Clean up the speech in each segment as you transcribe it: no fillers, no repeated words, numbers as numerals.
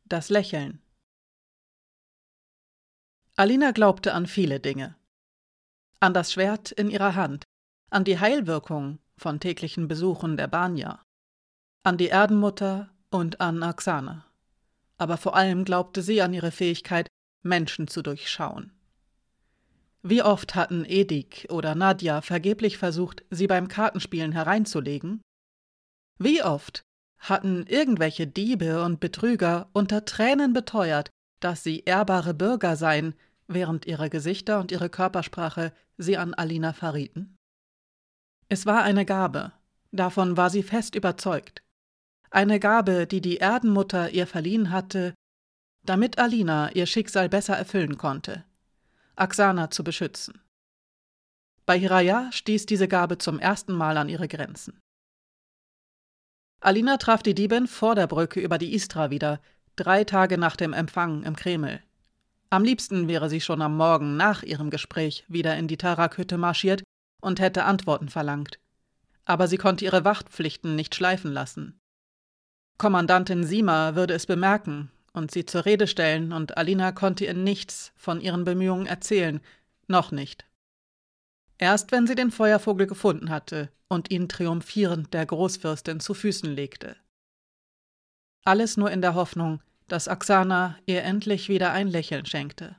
Das Lächeln. Alina glaubte an viele Dinge. An das Schwert in ihrer Hand, an die Heilwirkung von täglichen Besuchen der Banya, an die Erdenmutter und an Oksana. Aber vor allem glaubte sie an ihre Fähigkeit, Menschen zu durchschauen. Wie oft hatten Edik oder Nadja vergeblich versucht, sie beim Kartenspielen hereinzulegen? Wie oft hatten irgendwelche Diebe und Betrüger unter Tränen beteuert, dass sie ehrbare Bürger seien, während ihre Gesichter und ihre Körpersprache sie an Alina verrieten? Es war eine Gabe, davon war sie fest überzeugt. Eine Gabe, die die Erdenmutter ihr verliehen hatte, damit Alina ihr Schicksal besser erfüllen konnte, Oksana zu beschützen. Bei Hiraya stieß diese Gabe zum ersten Mal an ihre Grenzen. Alina traf die Diebin vor der Brücke über die Istra wieder, 3 Tage nach dem Empfang im Kreml. Am liebsten wäre sie schon am Morgen nach ihrem Gespräch wieder in die Tarak-Hütte marschiert und hätte Antworten verlangt. Aber sie konnte ihre Wachtpflichten nicht schleifen lassen. Kommandantin Sima würde es bemerken und sie zur Rede stellen, und Alina konnte ihr nichts von ihren Bemühungen erzählen, noch nicht. Erst wenn sie den Feuervogel gefunden hatte und ihn triumphierend der Großfürstin zu Füßen legte. Alles nur in der Hoffnung, dass Oksana ihr endlich wieder ein Lächeln schenkte.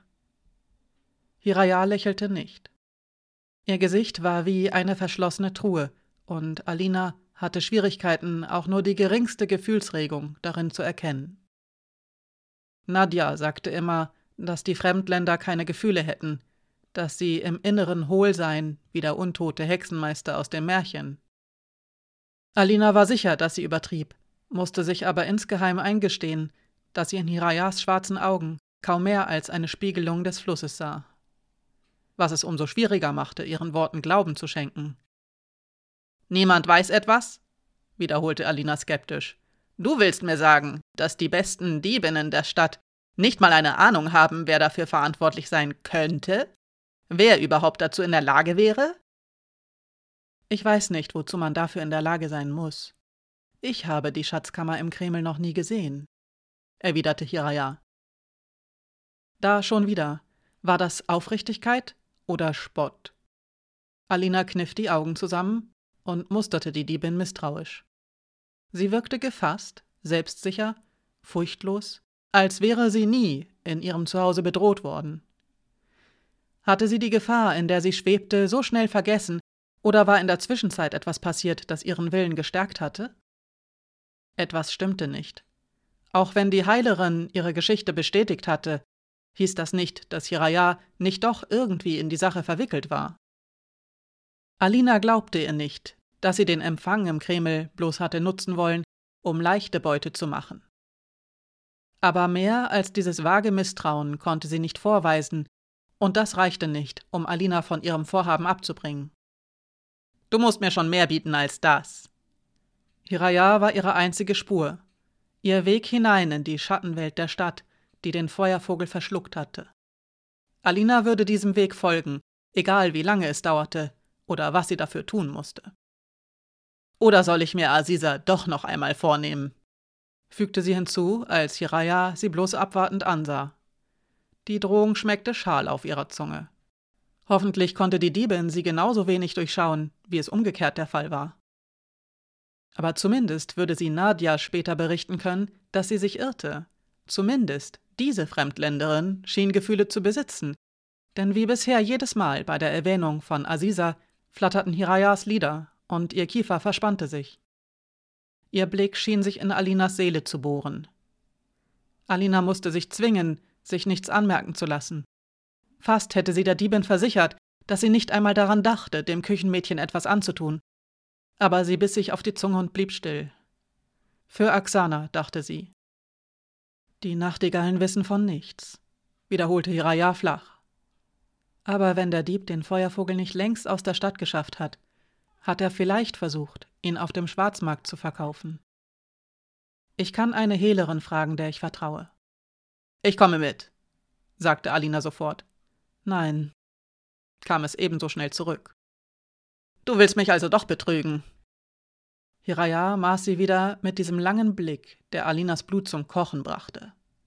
Hiraya lächelte nicht. Ihr Gesicht war wie eine verschlossene Truhe, und Alina hatte Schwierigkeiten, auch nur die geringste Gefühlsregung darin zu erkennen. Nadja sagte immer, dass die Fremdländer keine Gefühle hätten, dass sie im Inneren hohl seien, wie der untote Hexenmeister aus dem Märchen. Alina war sicher, dass sie übertrieb, musste sich aber insgeheim eingestehen, dass sie in Hirayas schwarzen Augen kaum mehr als eine Spiegelung des Flusses sah. Was es umso schwieriger machte, ihren Worten Glauben zu schenken. »Niemand weiß etwas?« wiederholte Alina skeptisch. »Du willst mir sagen, dass die besten Diebinnen der Stadt nicht mal eine Ahnung haben, wer dafür verantwortlich sein könnte? Wer überhaupt dazu in der Lage wäre?« »Ich weiß nicht, wozu man dafür in der Lage sein muss. Ich habe die Schatzkammer im Kreml noch nie gesehen«, erwiderte Hiraya. Da schon wieder. War das Aufrichtigkeit oder Spott? Alina kniff die Augen zusammen und musterte die Diebin misstrauisch. Sie wirkte gefasst, selbstsicher, furchtlos, als wäre sie nie in ihrem Zuhause bedroht worden. Hatte sie die Gefahr, in der sie schwebte, so schnell vergessen, oder war in der Zwischenzeit etwas passiert, das ihren Willen gestärkt hatte? Etwas stimmte nicht. Auch wenn die Heilerin ihre Geschichte bestätigt hatte, hieß das nicht, dass Hiraya nicht doch irgendwie in die Sache verwickelt war. Alina glaubte ihr nicht, dass sie den Empfang im Kreml bloß hatte nutzen wollen, um leichte Beute zu machen. Aber mehr als dieses vage Misstrauen konnte sie nicht vorweisen, und das reichte nicht, um Alina von ihrem Vorhaben abzubringen. »Du musst mir schon mehr bieten als das.« Hiraya war ihre einzige Spur, ihr Weg hinein in die Schattenwelt der Stadt, die den Feuervogel verschluckt hatte. Alina würde diesem Weg folgen, egal wie lange es dauerte oder was sie dafür tun musste. »Oder soll ich mir Aziza doch noch einmal vornehmen?« fügte sie hinzu, als Hiraya sie bloß abwartend ansah. Die Drohung schmeckte schal auf ihrer Zunge. Hoffentlich konnte die Diebin sie genauso wenig durchschauen, wie es umgekehrt der Fall war. Aber zumindest würde sie Nadja später berichten können, dass sie sich irrte. Zumindest diese Fremdländerin schien Gefühle zu besitzen, denn wie bisher jedes Mal bei der Erwähnung von Aziza flatterten Hirayas Lider und ihr Kiefer verspannte sich. Ihr Blick schien sich in Alinas Seele zu bohren. Alina musste sich zwingen, sich nichts anmerken zu lassen. Fast hätte sie der Diebin versichert, dass sie nicht einmal daran dachte, dem Küchenmädchen etwas anzutun. Aber sie biss sich auf die Zunge und blieb still. Für Oksana, dachte sie. Die Nachtigallen wissen von nichts, wiederholte Hiraya flach. Aber wenn der Dieb den Feuervogel nicht längst aus der Stadt geschafft hat, hat er vielleicht versucht, ihn auf dem Schwarzmarkt zu verkaufen. Ich kann eine Hehlerin fragen, der ich vertraue. »Ich komme mit«, sagte Alina sofort. »Nein«, kam es ebenso schnell zurück. »Du willst mich also doch betrügen?« Hiraya maß sie wieder mit diesem langen Blick, der Alinas Blut zum Kochen brachte.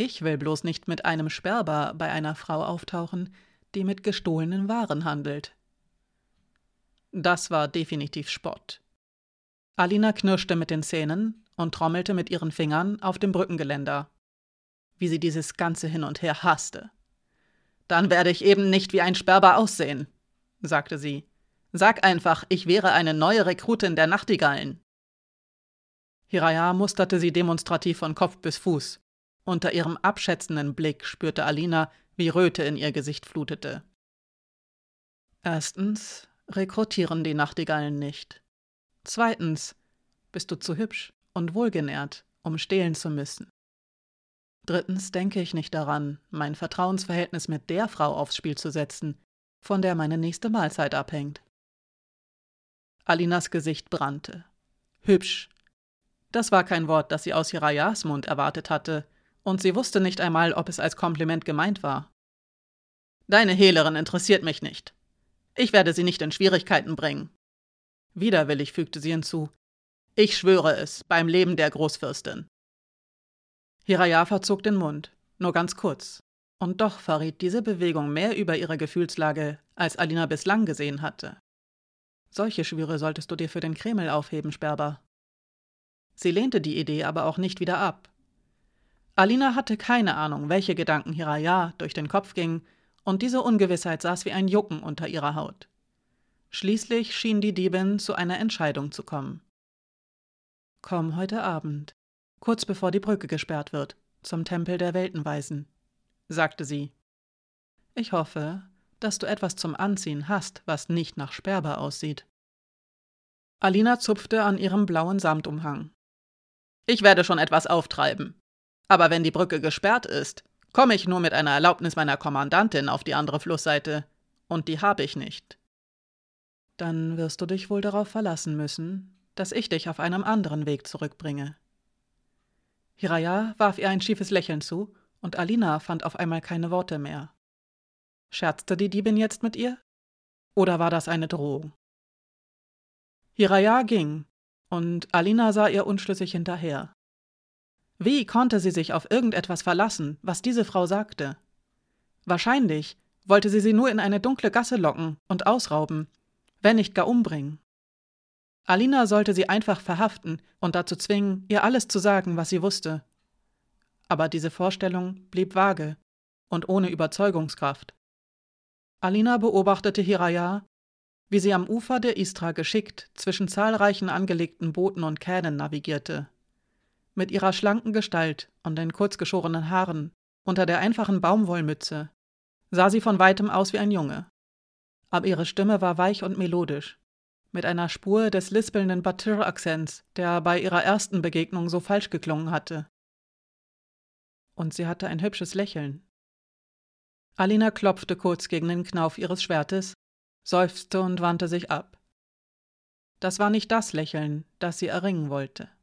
Ich will bloß nicht mit einem Sperber bei einer Frau auftauchen, die mit gestohlenen Waren handelt. Das war definitiv Spott. Alina knirschte mit den Zähnen und trommelte mit ihren Fingern auf dem Brückengeländer. Wie sie dieses Ganze hin und her hasste. »Dann werde ich eben nicht wie ein Sperber aussehen«, sagte sie. »Sag einfach, ich wäre eine neue Rekrutin der Nachtigallen.« Hiraya musterte sie demonstrativ von Kopf bis Fuß. Unter ihrem abschätzenden Blick spürte Alina, wie Röte in ihr Gesicht flutete. Erstens rekrutieren die Nachtigallen nicht. Zweitens bist du zu hübsch und wohlgenährt, um stehlen zu müssen. Drittens denke ich nicht daran, mein Vertrauensverhältnis mit der Frau aufs Spiel zu setzen, von der meine nächste Mahlzeit abhängt. Alinas Gesicht brannte. Hübsch. Das war kein Wort, das sie aus Hirayas Mund erwartet hatte, und sie wusste nicht einmal, ob es als Kompliment gemeint war. »Deine Hehlerin interessiert mich nicht. Ich werde sie nicht in Schwierigkeiten bringen.« Widerwillig fügte sie hinzu. »Ich schwöre es, beim Leben der Großfürstin.« Hiraya verzog den Mund, nur ganz kurz, und doch verriet diese Bewegung mehr über ihre Gefühlslage, als Alina bislang gesehen hatte. Solche Schwüre solltest du dir für den Kreml aufheben, Sperber. Sie lehnte die Idee aber auch nicht wieder ab. Alina hatte keine Ahnung, welche Gedanken Hiraya durch den Kopf gingen, und diese Ungewissheit saß wie ein Jucken unter ihrer Haut. Schließlich schien die Diebin zu einer Entscheidung zu kommen. »Komm heute Abend, kurz bevor die Brücke gesperrt wird, zum Tempel der Weltenweisen«, sagte sie. »Ich hoffe, dass du etwas zum Anziehen hast, was nicht nach Sperber aussieht.« Alina zupfte an ihrem blauen Samtumhang. »Ich werde schon etwas auftreiben. Aber wenn die Brücke gesperrt ist, komme ich nur mit einer Erlaubnis meiner Kommandantin auf die andere Flussseite, und die habe ich nicht.« »Dann wirst du dich wohl darauf verlassen müssen, dass ich dich auf einem anderen Weg zurückbringe.« Hiraya warf ihr ein schiefes Lächeln zu, und Alina fand auf einmal keine Worte mehr. Scherzte die Diebin jetzt mit ihr? Oder war das eine Drohung? Hiraya ging, und Alina sah ihr unschlüssig hinterher. Wie konnte sie sich auf irgendetwas verlassen, was diese Frau sagte? Wahrscheinlich wollte sie nur in eine dunkle Gasse locken und ausrauben, wenn nicht gar umbringen. Alina sollte sie einfach verhaften und dazu zwingen, ihr alles zu sagen, was sie wusste. Aber diese Vorstellung blieb vage und ohne Überzeugungskraft. Alina beobachtete Hiraya, wie sie am Ufer der Istra geschickt zwischen zahlreichen angelegten Booten und Kähnen navigierte. Mit ihrer schlanken Gestalt und den kurzgeschorenen Haaren unter der einfachen Baumwollmütze sah sie von weitem aus wie ein Junge. Aber ihre Stimme war weich und melodisch, mit einer Spur des lispelnden Batir-Akzents, der bei ihrer ersten Begegnung so falsch geklungen hatte. Und sie hatte ein hübsches Lächeln. Alina klopfte kurz gegen den Knauf ihres Schwertes, seufzte und wandte sich ab. Das war nicht das Lächeln, das sie erringen wollte.